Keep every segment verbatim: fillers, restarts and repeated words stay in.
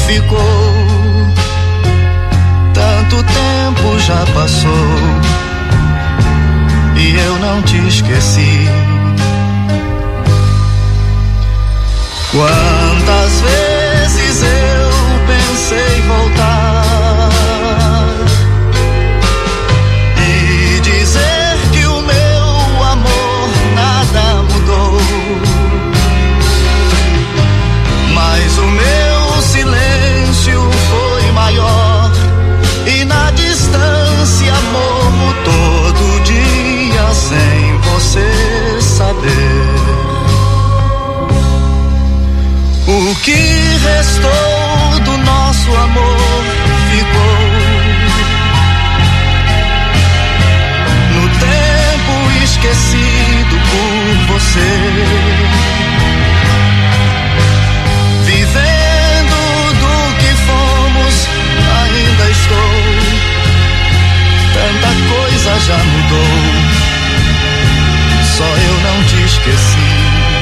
ficou. Tanto tempo já passou e eu não te esqueci. Quantas vezes eu pensei voltar e dizer que o meu amor nada mudou, mas o meu silêncio foi maior e na distância morro todo dia sem você saber. O que restou do nosso amor ficou no tempo esquecido por você. Vivendo do que fomos, ainda estou. Tanta coisa já mudou, só eu não te esqueci.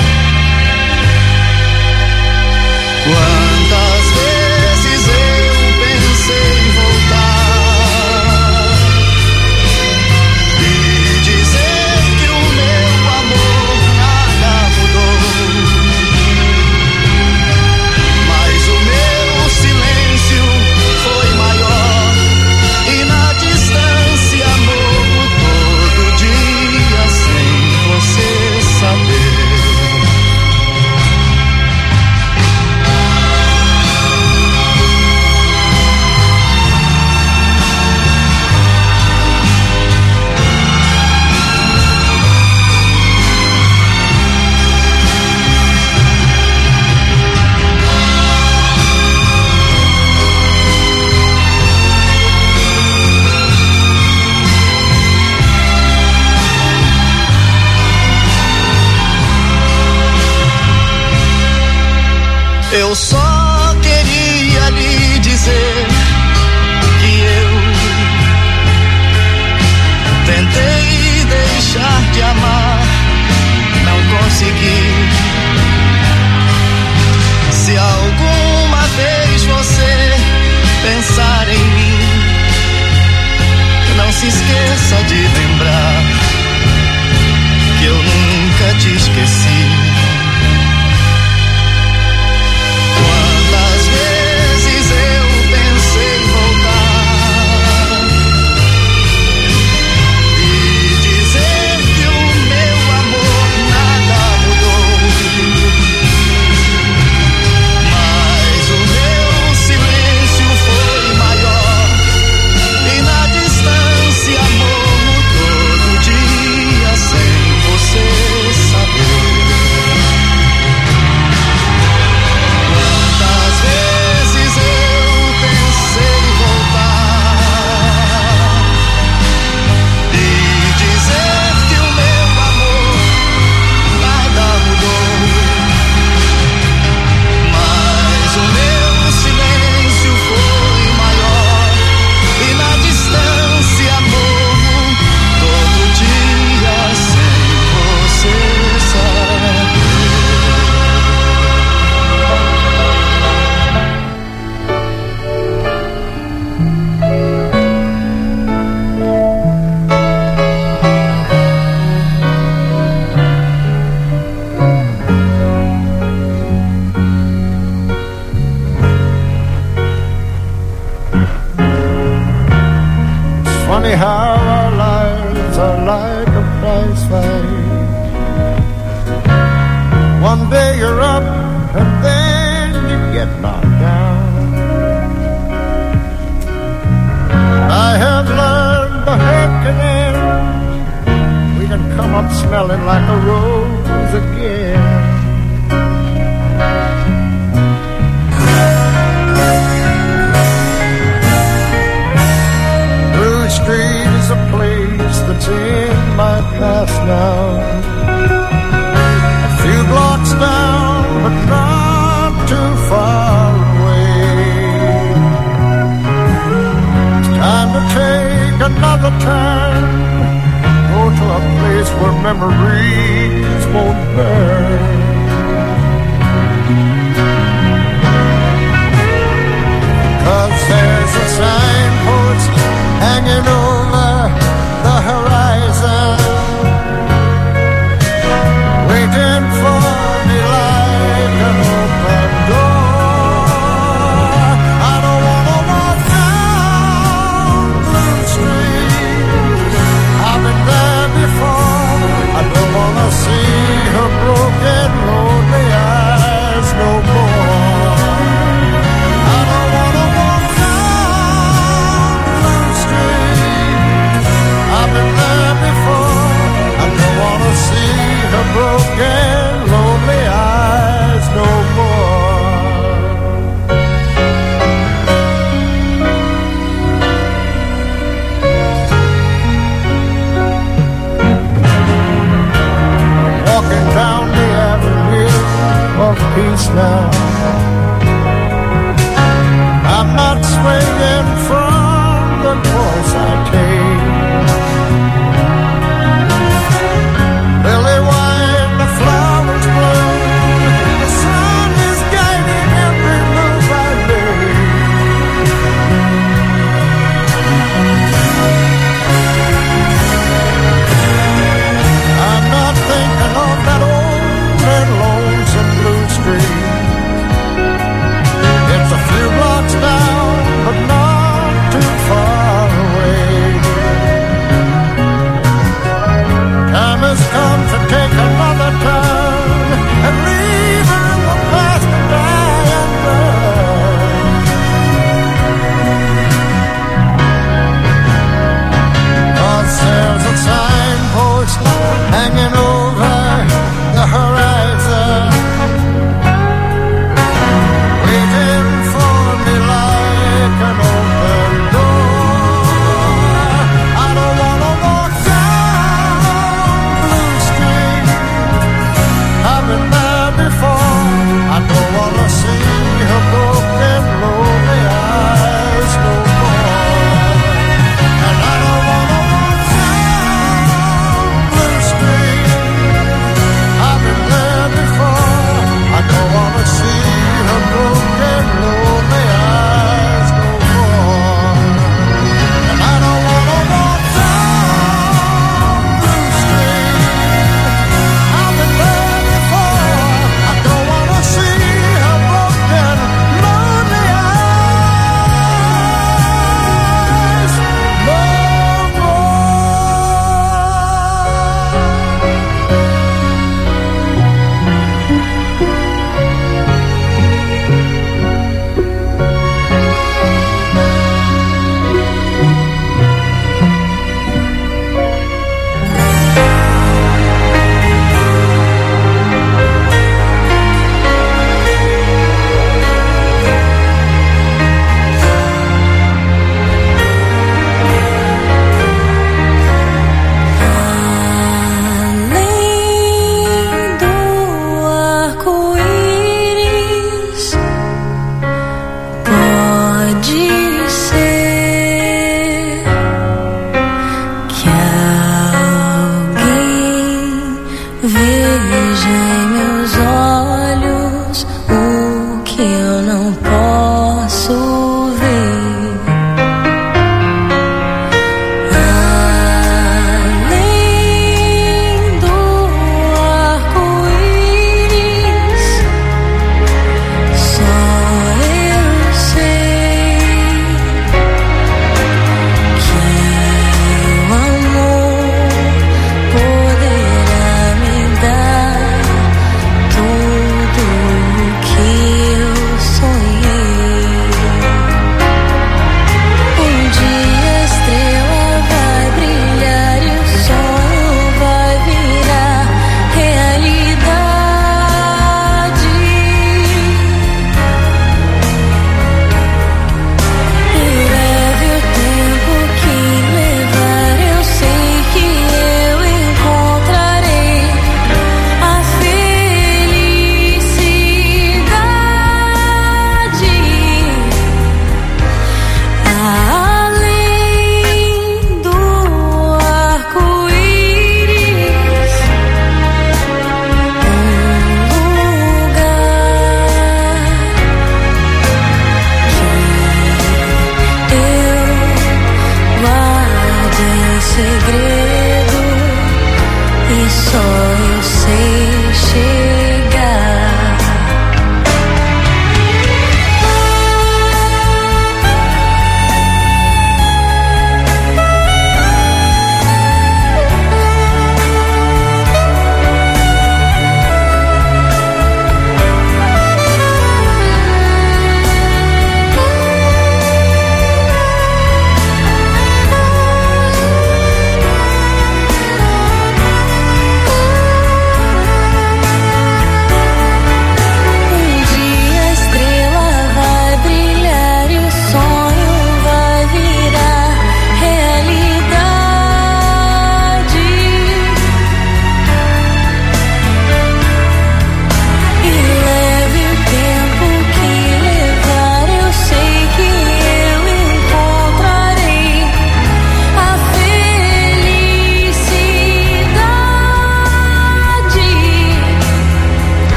Quantas vezes eu pensei em voltar e dizer que o meu amor nada mudou, mas o meu silêncio foi maior e na distância morro todo dia sem você saber. Eu só queria lhe dizer que eu tentei deixar de amar, não consegui. Se alguma vez você pensar em mim, não se esqueça de lembrar que eu nunca te esqueci. Quantas vezes eu pensei em voltar e dizer que o meu amor nada mudou, mas o meu silêncio foi maior e na distância morro todo dia sem você saber. How our lives are like a prize fight. One day you're up and then you get knocked down. I have learned the hurt can end. We can come up smelling like a rose again. Street is a place that's in my past now. A few blocks down, but not too far away. It's time to take another turn, go to a place where memories won't burn. peace now. I'm not swaying from the course I take. Lily white, the flowers bloom. The sun is guiding every move I make. I'm not thinking on that old and lonesome blue street. It's a few blocks down, but not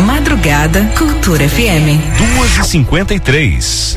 Madrugada Cultura F M. duas e cinquenta e três.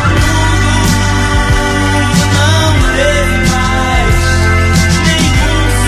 Não leve mais nenhum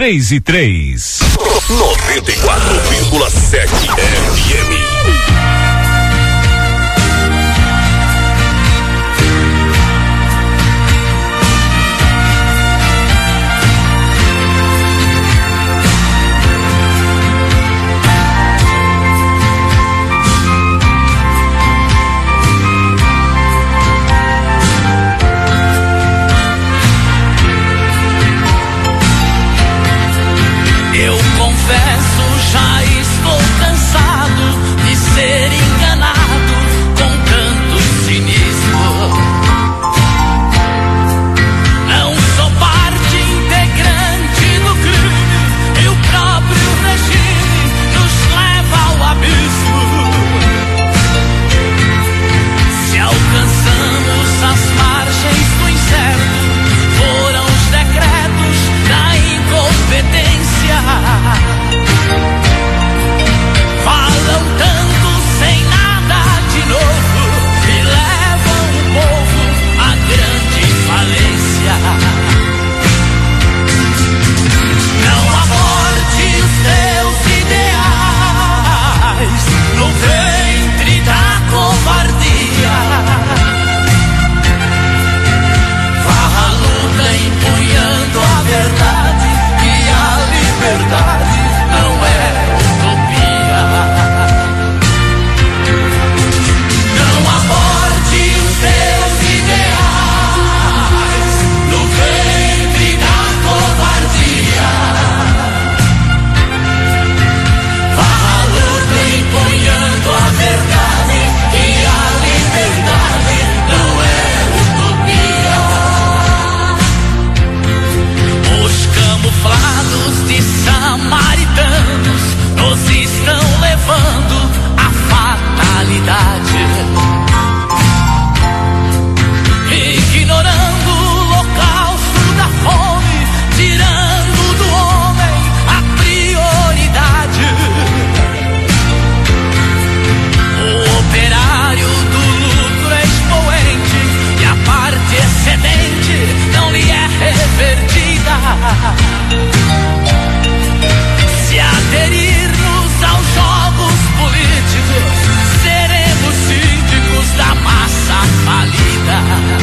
três e três. noventa e quatro vírgula sete F M. Eu confesso, já estou cansado de ser enganado com tanto cinismo. Não sou parte integrante do crime e o próprio regime nos leva ao abismo. Se alcançamos as margens do incerto, foram os decretos da incompetência. Falam tanto sem nada de novo e levam o povo à grande falência. Não aborte os teus ideais no ventre da covardia. Vá à luta empunhando a verdade, e a liberdade não é utopia. Não aborte os teus ideais no ventre da covardia. Vá à luta empunhando a verdade, e a liberdade não é utopia. Os camuflados de samaritanos nos estão levando à fatalidade, ignorando o holocausto da fome, tirando do homem a prioridade. O operário do lucro expoente e a parte excedente não lhe é revertida. Se aderirmos aos jogos políticos, seremos síndicos da massa falida.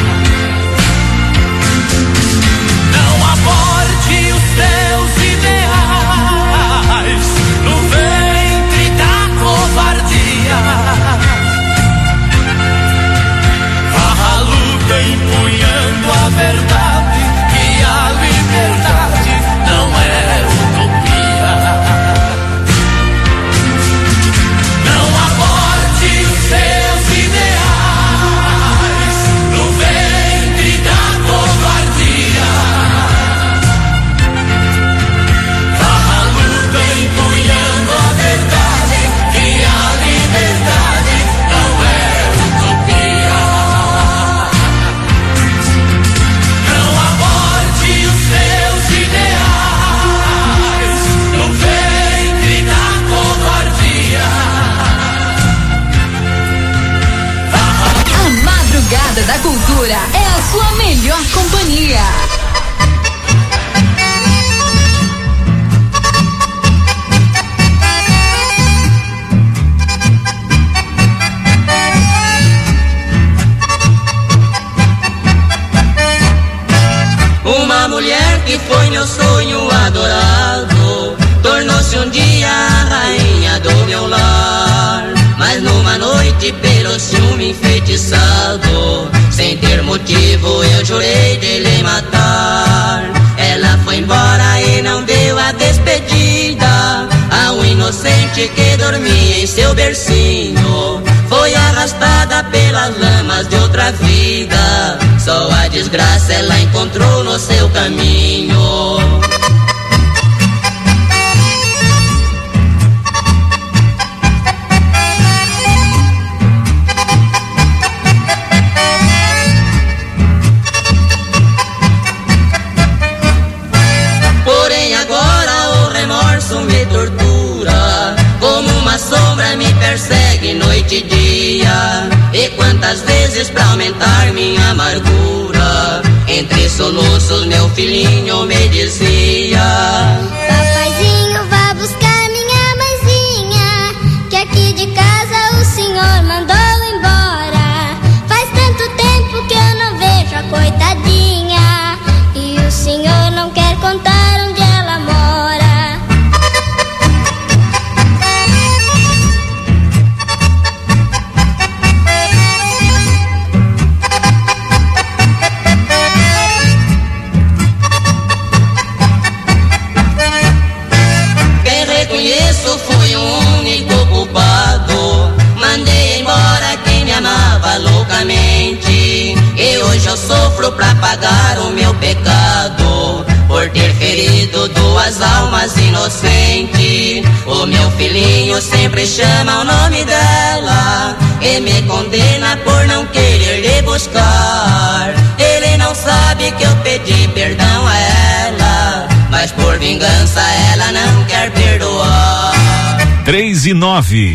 Não aborte os teus ideais no ventre da covardia. Vá à luta empunhando a verdade, e a liberdade não é utopia. Não aborte os seus ideais no ventre da covardia. Vá à luta empunhando a verdade, e a liberdade não é utopia. Não aborte os seus ideais no ventre da covardia. A Madrugada da Cultura é a sua melhor companhia. Uma mulher que foi meu sonho adorado, tornou-se um dia a rainha do meu lar. Mas numa noite pelo ciúme enfeitiçado, sem ter motivo eu jurei de lhe matar. Ela foi embora e não deu a despedida ao inocente que dormia em seu bercinho. Foi arrastada pelas lamas de outra vida, só a desgraça ela encontrou no seu caminho. Porém agora o remorso me tortura, como uma sombra me persegue noite e dia. E quantas vezes pra aumentar minha amargura, entre soluços meu filhinho me dizia: sofro pra pagar o meu pecado, por ter ferido duas almas inocentes. O meu filhinho sempre chama o nome dela e me condena por não querer lhe buscar. Ele não sabe que eu pedi perdão a ela, mas por vingança ela não quer perdoar. Três e nove.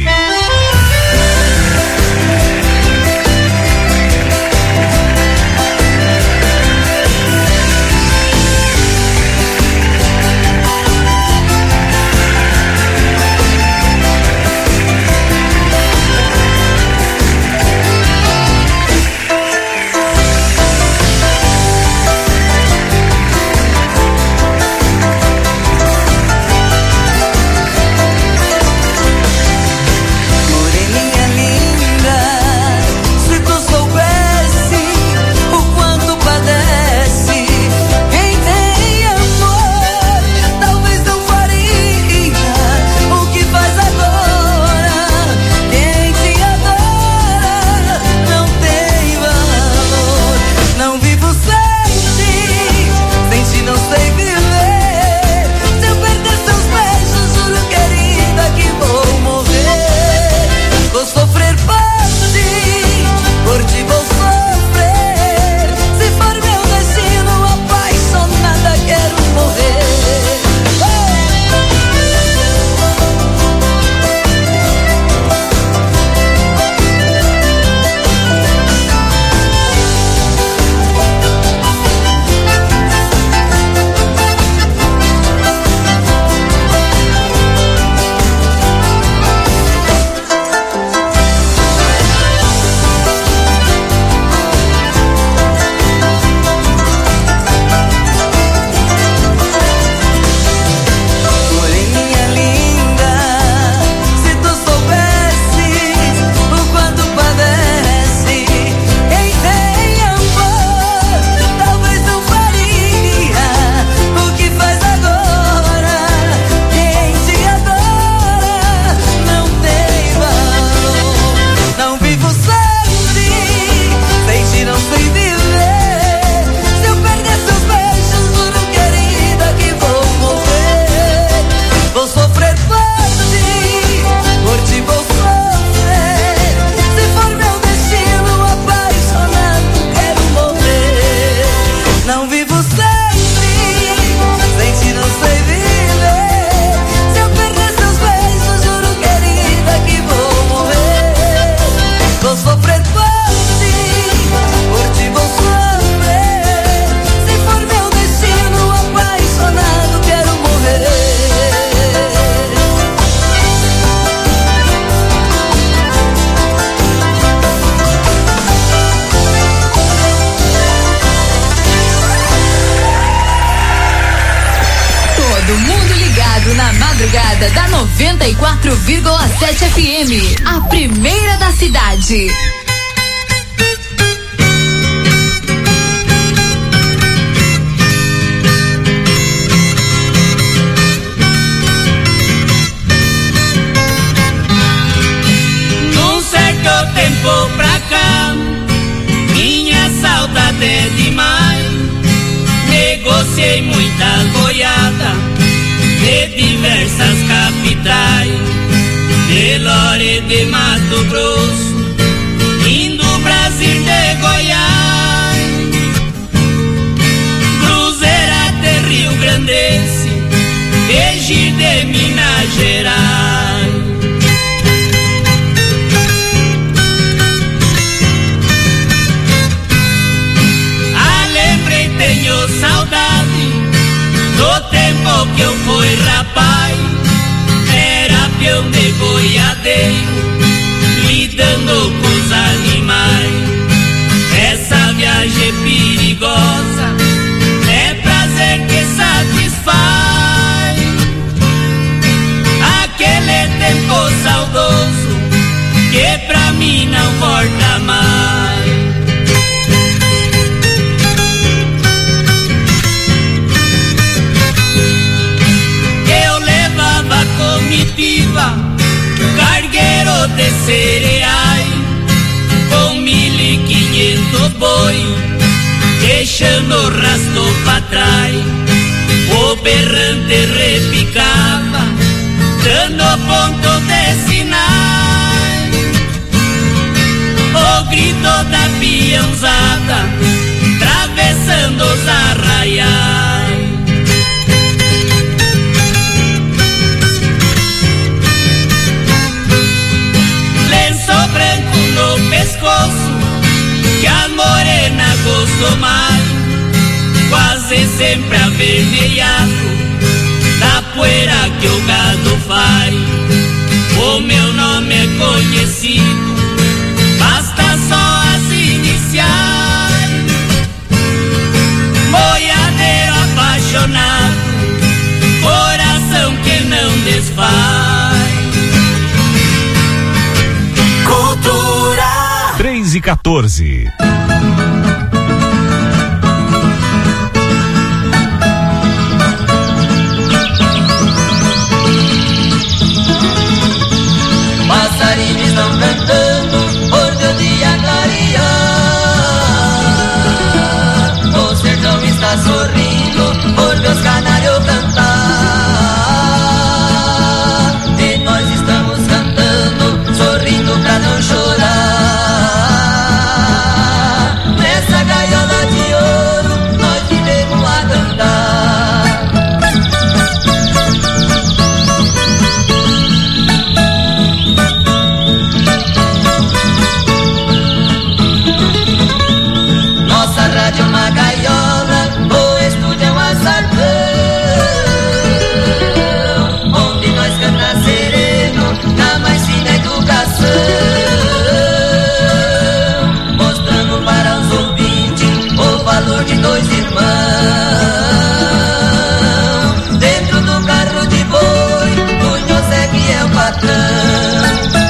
Da noventa e quatro vírgula sete F M, a primeira da cidade. Num certo tempo pra cá, minha saudade é demais. Negociei muita boiada de diversas capitais, de Lore de Mato Grosso, indo Brasil de Goiás, Cruzeira de Rio Grandense, Eji de Minas Gerais. Ah, lembrei, tenho saudade do tempo que eu fui rapaz, era peão de boiadeiro, lidando com os animais. Essa viagem perigosa é prazer que satisfaz, aquele tempo saudoso que pra mim não volta mais. Cargueiro de cereais, com mil e quinhentos boi, de deixando o rastro pra trás. O berrante repicava, dando ponto de sinais. O grito da peãozada, atravessando os arraiais. Lenço branco no pescoço, que a morena gostou mais, quase sempre avermelhado da poeira que o gado faz. O meu nome é conhecido, basta só as iniciais. Boiadeiro apaixonado, coração que não desfaz. Cultura três e quatorze. Passarinhos estão cantando por teu dia clarear. O sertão está sorrindo por meus canários cantar. E nós estamos cantando, sorrindo pra não chorar. Nessa gaiola de ouro nós vivemos a cantar. Nossa rádio é uma gaiola, o estúdio é um açardão, onde nós canta sereno, na mais fina educação, mostrando para os ouvintes o valor de dois irmãos. Dentro do carro de boi, o José que é o patrão.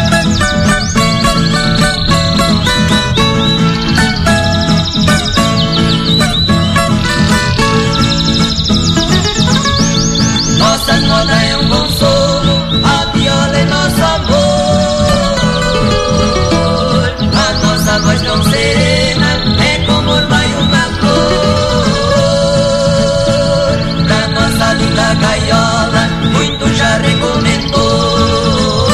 Nossa moda é um consolo, a viola é nosso amor. A nossa voz tão serena é como orvalho uma flor. Pra nossa linda gaiola, muito já recomendou.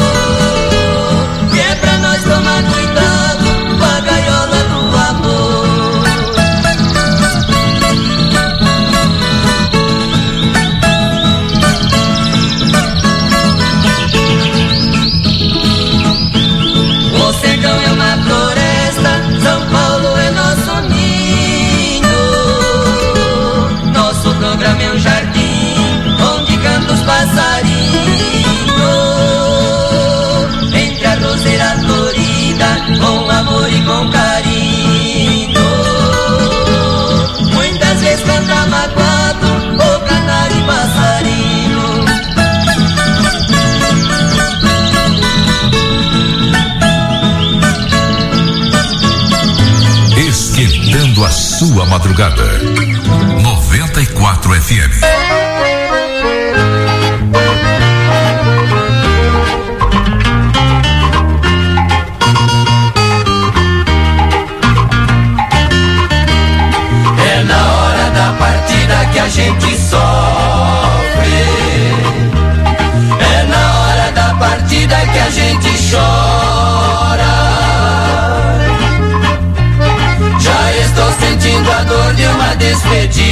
E é pra nós tomar cuidado com a gaiola do amor. O sertão é uma floresta, São Paulo é nosso ninho. Nosso programa é um jardim, onde cantam os passarinhos. Entre a roseira florida, com amor e com carinho. Muitas vezes canta magoado, o canário e passarinho. Esquentando a sua madrugada. noventa e quatro F M. É na hora da partida que a gente sofre. É na hora da partida que a gente chora. Já estou sentindo a dor de uma despedida.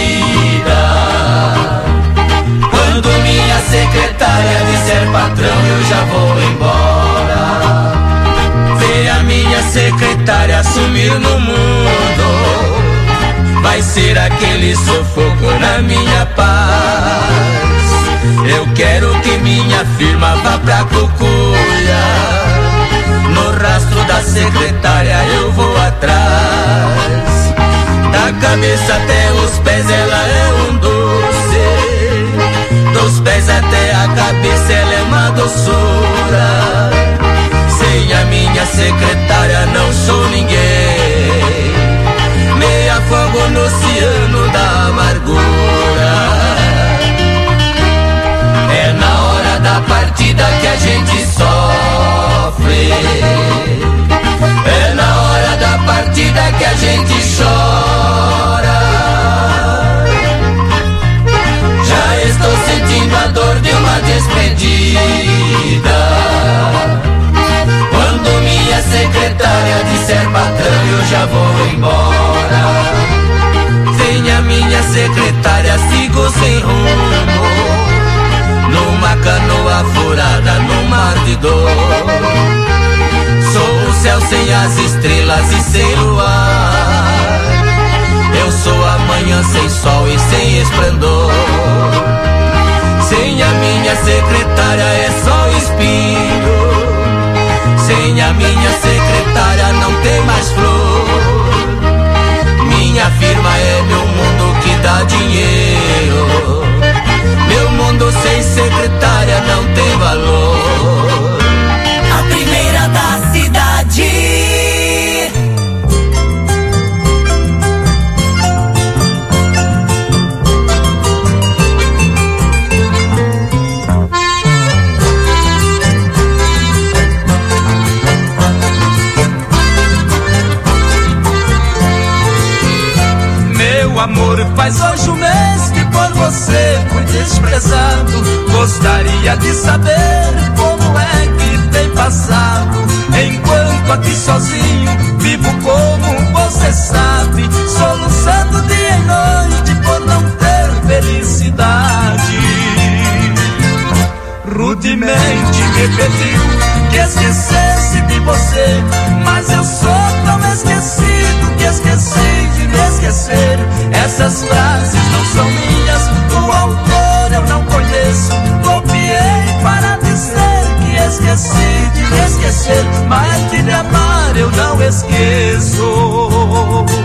Quando minha secretária disser patrão, eu já vou embora. Ver a minha secretária sumir no mundo vai ser aquele sufoco na minha paz. Eu quero que minha firma vá pra Cucuia. No rastro da secretária eu vou atrás. Da cabeça até os pés ela é um doce. Dos pés até a cabeça ela é uma doçura. Sem a minha secretária não sou ninguém. Me afogo no oceano da amargura. É na hora da partida que a gente sofre. É na hora da partida que a gente chora. das estrelas e sem luar. Eu sou a manhã sem sol e sem esplendor. Sem a minha secretária é só espinho. Sem a minha secretária não tem mais flor. Minha firma é meu mundo que dá dinheiro. Meu mundo sem secretária não tem valor. A primeira da cidade. Amor, faz hoje um mês que por você fui desprezado. Gostaria de saber como é que tem passado. Enquanto aqui sozinho vivo como você sabe, soluçando dia e noite por não ter felicidade. Rudemente me pediu que esquecesse de você, mas eu sou tão esquecido que esqueci de me esquecer. Essas frases não são minhas, o autor eu não conheço. Copiei para dizer que esqueci de me esquecer, mas de lhe amar eu não esqueço.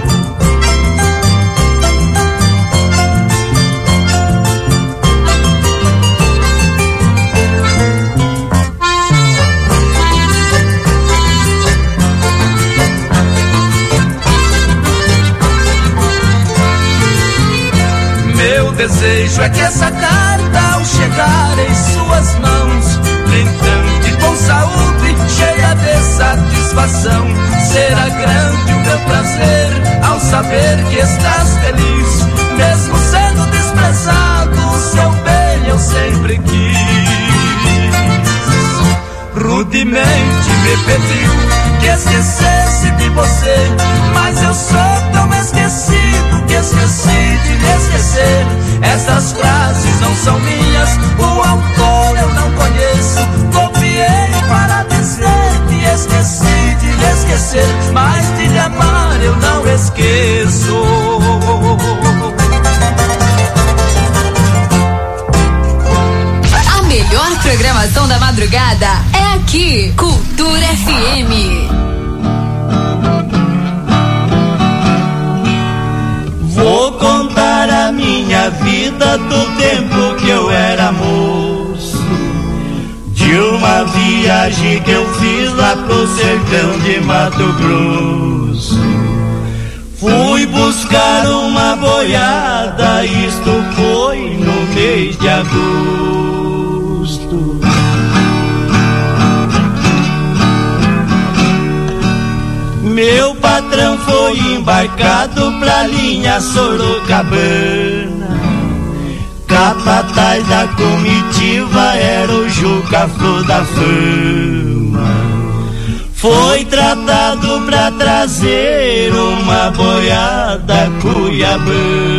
Meu desejo é que essa carta, ao chegar em suas mãos, brindante com saúde, cheia de satisfação, será grande o meu prazer ao saber que estás feliz. Mesmo sendo desprezado, o seu bem eu sempre quis. Rudemente me pediu que esquecesse de você, mas eu sou tão esquecido que esqueci de me esquecer. Essas frases não são minhas, o autor eu não conheço. Copiei para dizer que esqueci de me esquecer, mas de lhe amar eu não esqueço. A melhor programação da madrugada é aqui, Cultura F M. Vou contar a minha vida do tempo que eu era moço, de uma viagem que eu fiz lá pro sertão de Mato Grosso. Fui buscar uma boiada, isto foi no mês de agosto. Meu patrão foi embarcado pra linha Sorocabana. Capataz da comitiva era o Juca Flor da Fama. Foi tratado pra trazer uma boiada cuiabana.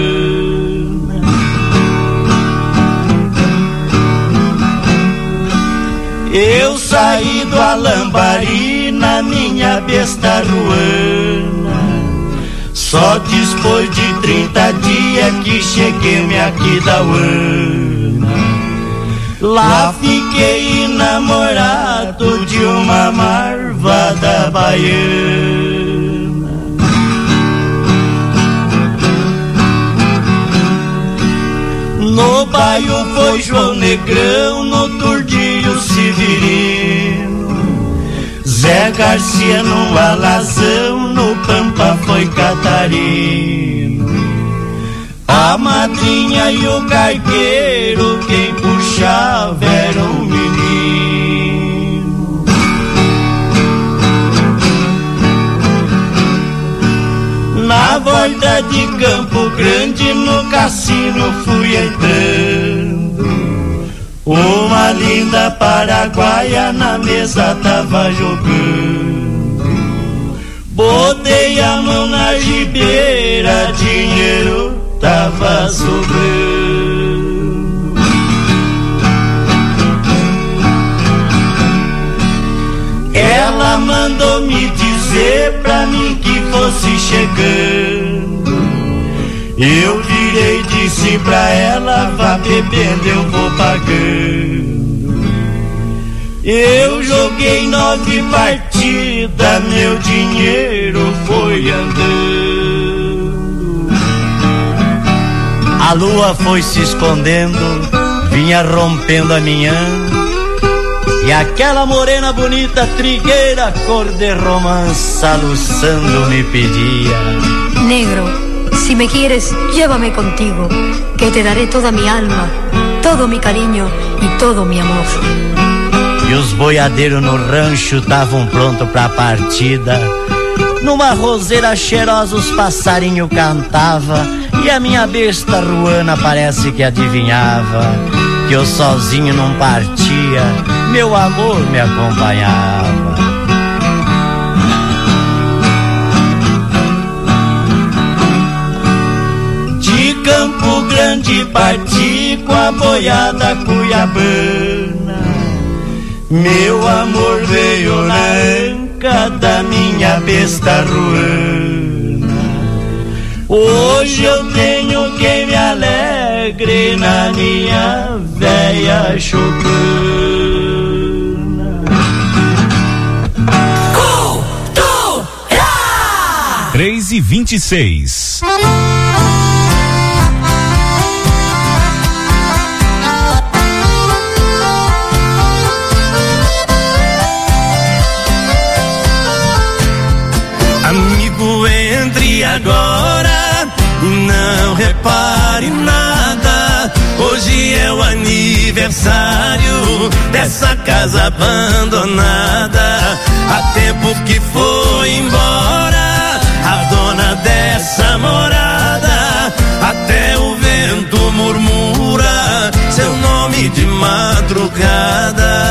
Eu saí do Alambari na minha besta ruana, só depois de trinta dias que cheguei me aqui da Uana. Lá fiquei namorado de uma marvada baiana. No bairro foi João Negrão, no Turdinho Severino, Zé Garcia no Alazão, no Pampa foi Catarino. A madrinha e o cargueiro, quem puxava era um menino. Na volta de Campo Grande, no cassino fui entrando. Uma linda paraguaia na mesa tava jogando. Botei a mão na gibeira, dinheiro tava sobrando. Ela mandou me dizer dizer pra mim que fosse chegando. Eu virei e disse pra ela, vá bebendo, eu vou pagando. Eu joguei nove partidas, meu dinheiro foi andando. A lua foi se escondendo, vinha rompendo a manhã, e aquela morena bonita, trigueira, cor de romança, luçando me pedia: negro, si me quieres, llévame contigo, que te daré toda mi alma, todo mi cariño y todo mi amor. E os boiadeiros no rancho estavam prontos pra partida. Numa roseira cheirosa os passarinhos cantava, e a minha besta ruana parece que adivinhava que eu sozinho não partia, meu amor me acompanhava. De Campo Grande parti com a boiada cuiabana. Meu amor veio na anca da minha besta ruana. Hoje eu tenho quem me alegre na minha véia chocana. Cultura! três e vinte e seis. Amigo, entre agora, não repare nada. Hoje é o aniversário dessa casa abandonada. Há tempo que foi embora a dona dessa morada. Até o vento murmura seu nome de madrugada.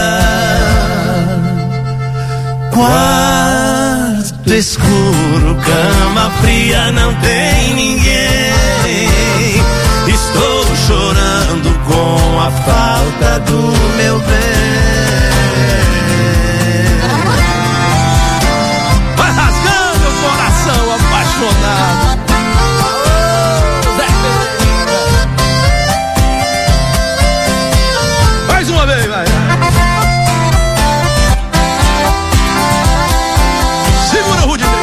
Quarto escuro, cama fria, não tem ninguém. Estou chorando com a falta do meu bem. Vai rasgando o coração apaixonado. Mais uma vez, vai. Segura o Rude.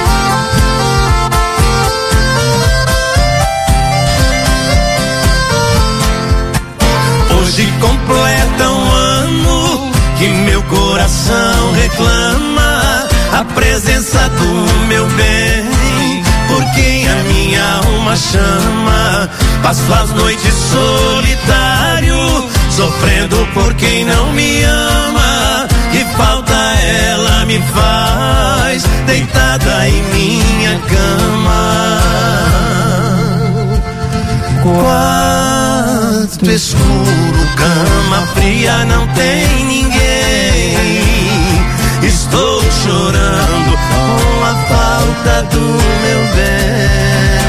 Hoje completa um ano que meu coração reclama a presença do meu bem, por quem a minha alma chama. Passo as noites solitário, sofrendo por quem não me ama. Que falta ela me faz, deitada em minha cama. Quarto escuro, cama fria, não tem ninguém. Estou chorando com a falta do meu bem.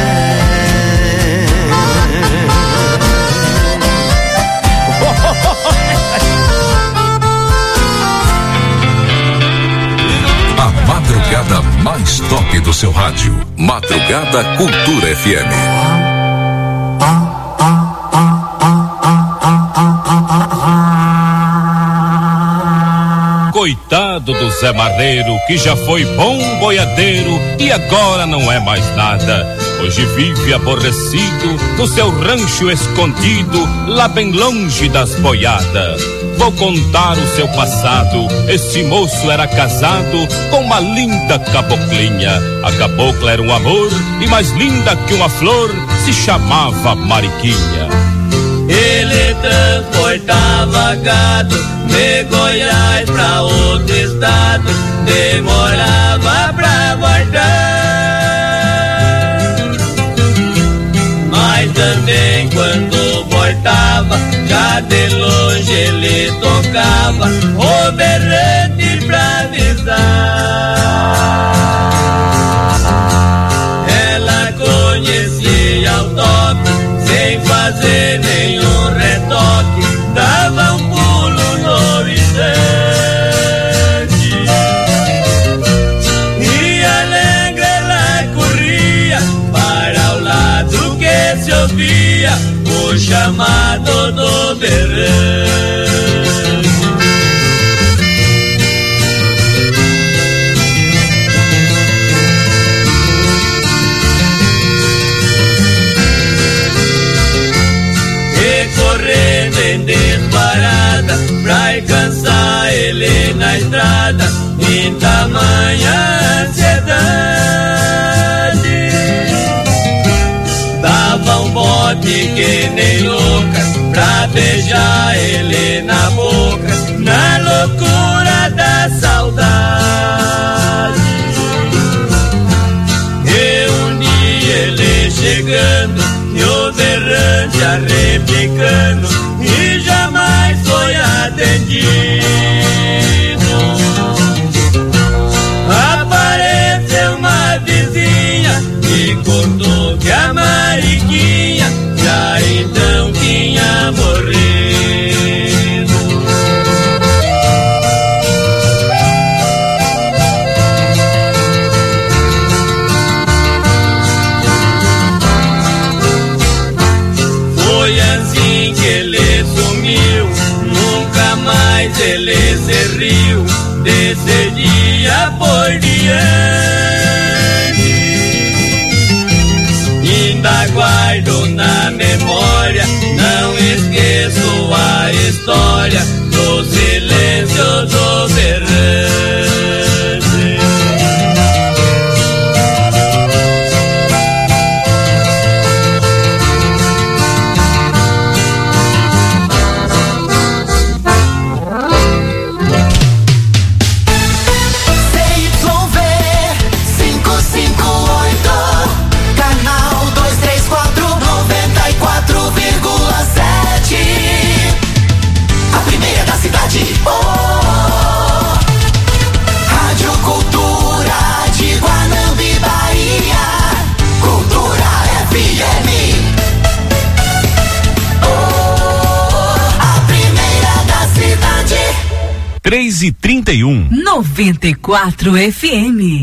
A madrugada mais top do seu rádio. Madrugada Cultura F M. Coitado do Zé Marreiro, que já foi bom boiadeiro e agora não é mais nada. Hoje vive aborrecido no seu rancho escondido, lá bem longe das boiadas. Vou contar o seu passado. Esse moço era casado com uma linda caboclinha. A cabocla era um amor e mais linda que uma flor, se chamava Mariquinha. Ele transportava gado de Goiás pra outro estado, demorava pra voltar. Mas também quando voltava, já de longe ele tocava o berrante pra avisar. Ela conhecia o toque sem fazer nenhum retoque, dava um pulo no instante. E ela se ouvia o chamado do berrante. Correndo em disparada pra alcançar ele na estrada, em tamanha ansiedade. Dava um bote que nem louca pra beijar ele na boca, na loucura da saudade. E um dia ele chegando e o berrante arrepicando, e jamais foi atendido. Apareceu uma vizinha e contou que a Mariquinha já então tinha morrido. Foi assim que ele sumiu, nunca mais ele se riu, desse dia por diante. Ainda guardo na memória, não esqueço a história do silêncio do berrante. três e trinta e um. noventa e quatro F M.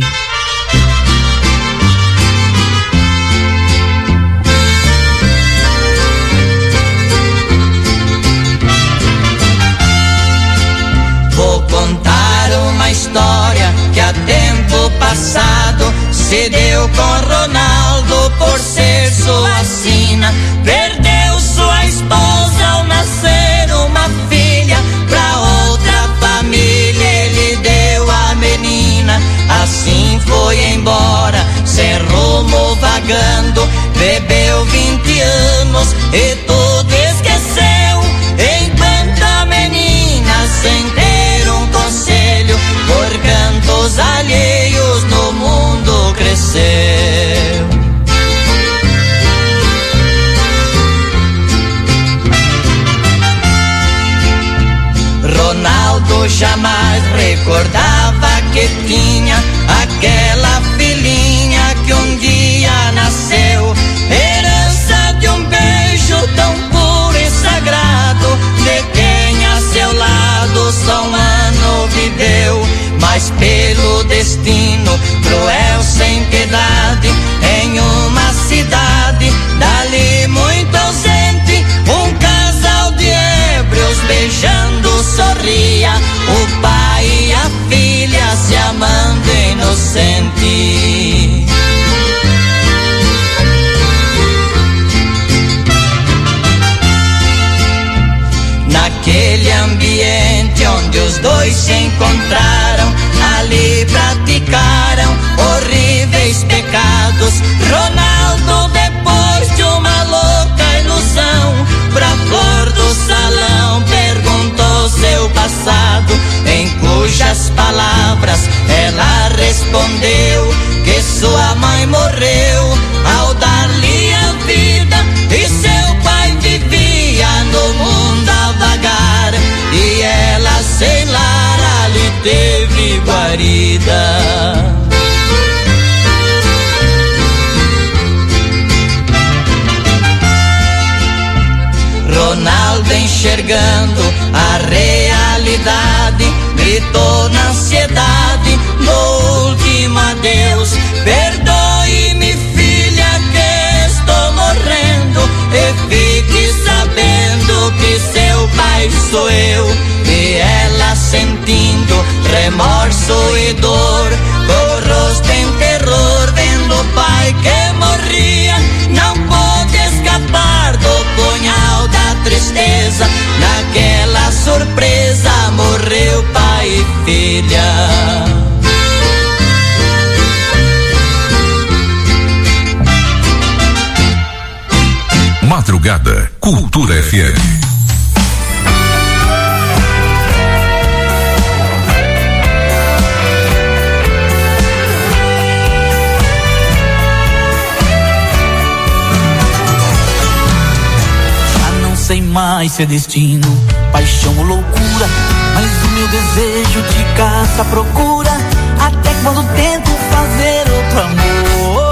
Vou contar uma história que há tempo passado se deu com Ronaldo por ser sua sina. Perdeu sua esposa ao nascer uma filha, pra outra família ele deu a menina. Assim foi embora, sem rumo vagando, bebeu vinte anos e tudo esqueceu, enquanto a menina sem ter um conselho por cantos alheios no mundo cresceu. Ronaldo jamais recordava que tinha aquela filhinha que um dia nasceu, herança de um beijo tão puro e sagrado, de quem a seu lado só um ano viveu. Mas pelo destino cruel sem piedade, em uma cidade dali muito ausente, um casal de ébrios beijando sorria, o pai e a filha se amando inocente. Naquele ambiente onde os dois se encontraram, ali praticaram horríveis pecados. Ronaldo, depois de uma louca ilusão, pra flor do salão perguntou seu passado, em cujas palavras ela respondeu que sua mãe morreu ao dar-lhe a vida, e seu pai vivia no mundo a vagar, e ela sem lar ali teve guarida. Ronaldo, enxergando a realidade, gritou na ansiedade no último adeus: perdoe-me, filha, que estou morrendo, sou eu e ela sentindo remorso e dor, com o rosto em terror, vendo o pai que morria, não pôde escapar do punhal da tristeza. Naquela surpresa morreu pai e filha. Madrugada Cultura F M. Sei mais se é destino, paixão ou loucura, mas o meu desejo te caça à procura, até quando tento fazer outro amor.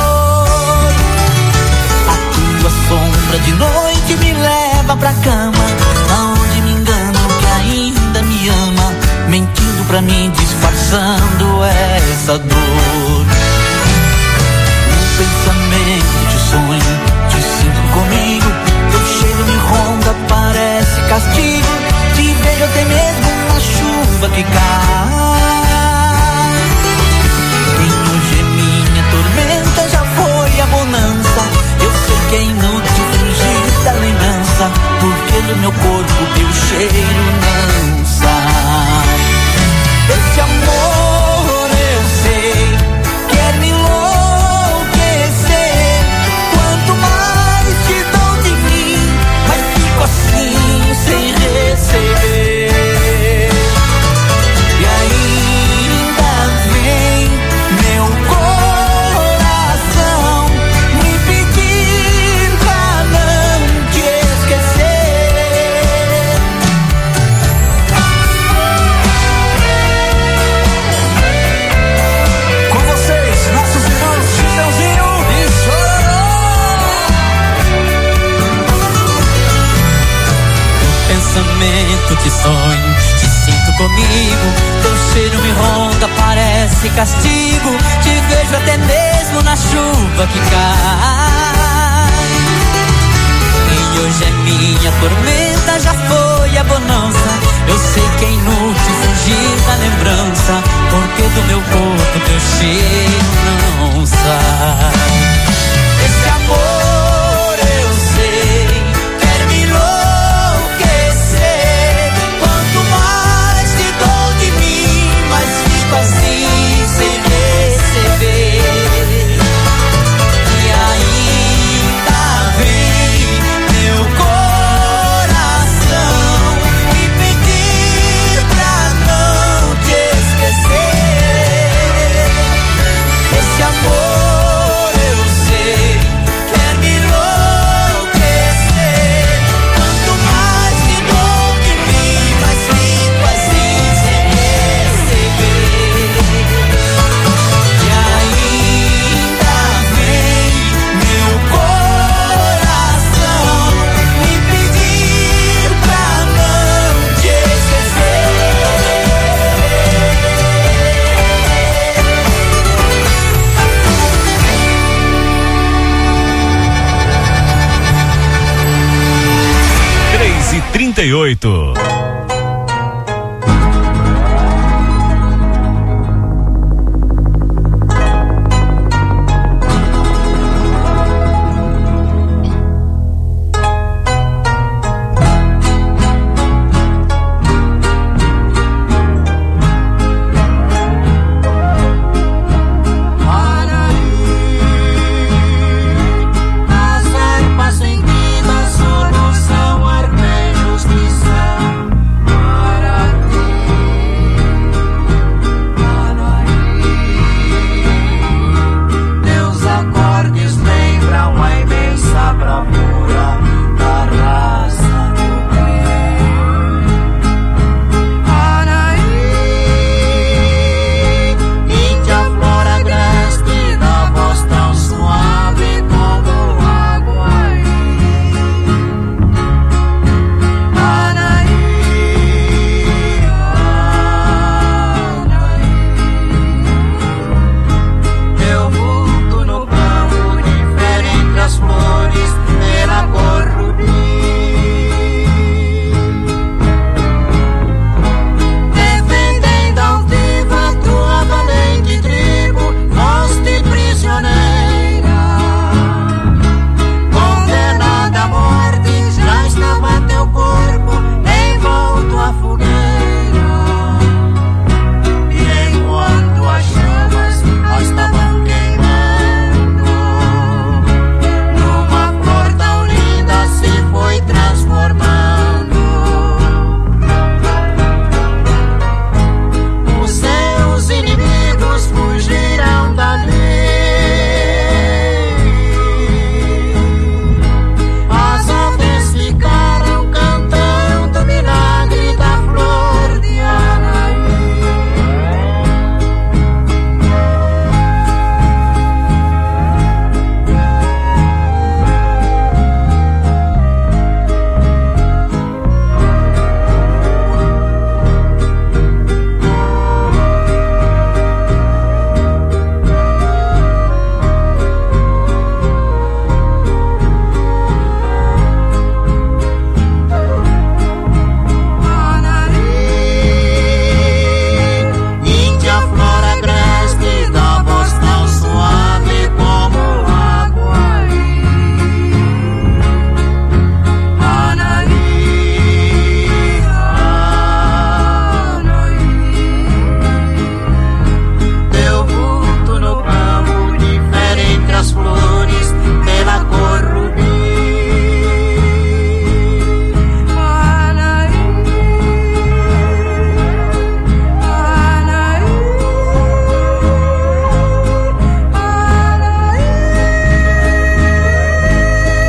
A tua sombra de noite me leva pra cama, aonde me engano que ainda me ama, mentindo pra mim, disfarçando essa dor. Um pensamento te sonho, te sinto comigo, teu cheiro me ronda, parece castigo, te vejo até mesmo na chuva que cai. Quem hoje é minha tormenta já foi a bonança, eu sei que é inútil fugir da lembrança, porque do meu corpo teu cheiro não sai. Esse amor eu sei, quer me enlouquecer, quanto mais te dou de mim, mas fico assim sem receber. E ainda vem meu coração me pedir pra não te esquecer. Com vocês, nossos irmãos Chitãozinho e Chororó. Pensamento te sonho, te sinto comigo, teu cheiro me ronda, parece castigo, te vejo até mesmo na chuva que cai. E hoje é minha tormenta, já foi a bonança, eu sei que é inútil fugir da lembrança, porque do meu corpo teu cheiro não sai. Esse amor eu sei, quer me enlouquecer, quanto mais te dou de mim, mais fico assim sem receber. E ainda vem meu coração me pedir pra não te esquecer. Esse amor eu sei, quer me enlouquecer, quanto mais te dou de mim, mais fico assim sem receber. E ainda vem meu coração me pedir pra não te esquecer. três e trinta e oito.